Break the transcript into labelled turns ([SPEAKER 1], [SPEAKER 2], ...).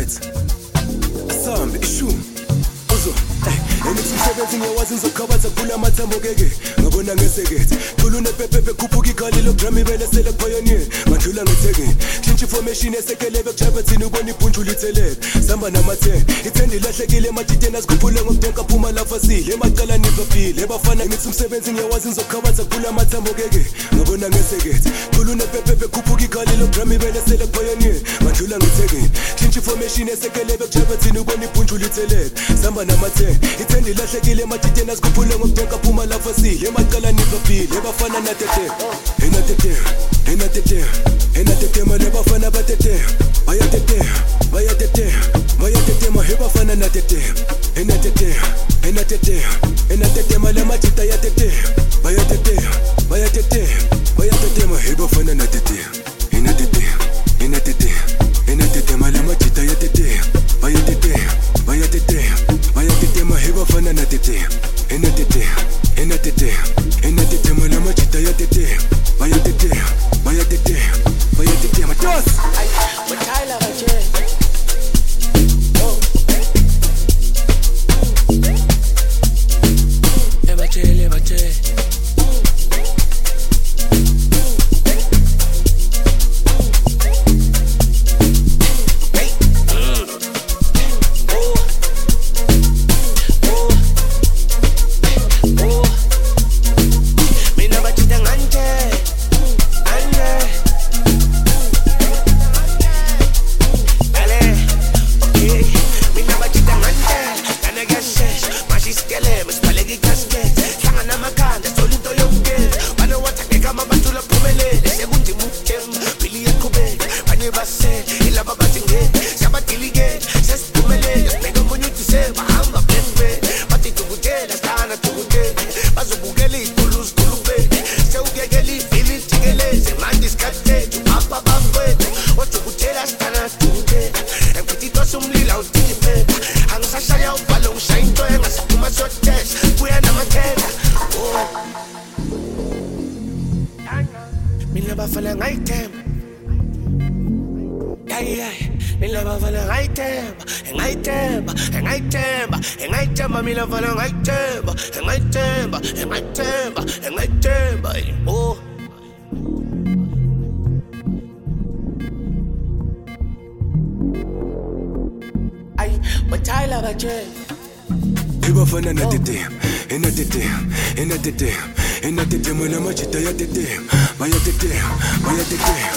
[SPEAKER 1] beats asambe ishumi uzwa Enithi umsebenzi ngiyawazi ngizokhabatha kuphula amathambo keke ngabona ngesekethe khulune pepepe khuphuka ikhali logram ibele sele pioneer mandlula ngethekeni change information esekelebe kuchabathini ubona ibhunju litheleke samba nama10 itendi lahlekile ematiteni asikhuphule ngokudonka phuma lapha sile emacala niphile ebafana ngithi umsebenzi ngiyawazi ngizokhabatha kuphula amathambo keke ngabona ngesekethe khulune pepepe khuphuka ikhali logram ibele sele pioneer mandlula ngethekeni change information esekelebe kuchabathini ubona ibhunju litheleke samba nama10 itendi lahlekile ematiteni asikhuphule ngokudonka phuma lapha sile emacala niphile ebafana natete enatete mane bafana batete bayatete mahebafana natete enatete male matita yatete bayatete mahebafana natete enatete male matita yatete bayatete mahebafana natete enatete male matita yatete bayatete matos
[SPEAKER 2] Tyler bache bache
[SPEAKER 1] ebafana natete enatete mane matita yatete bayatete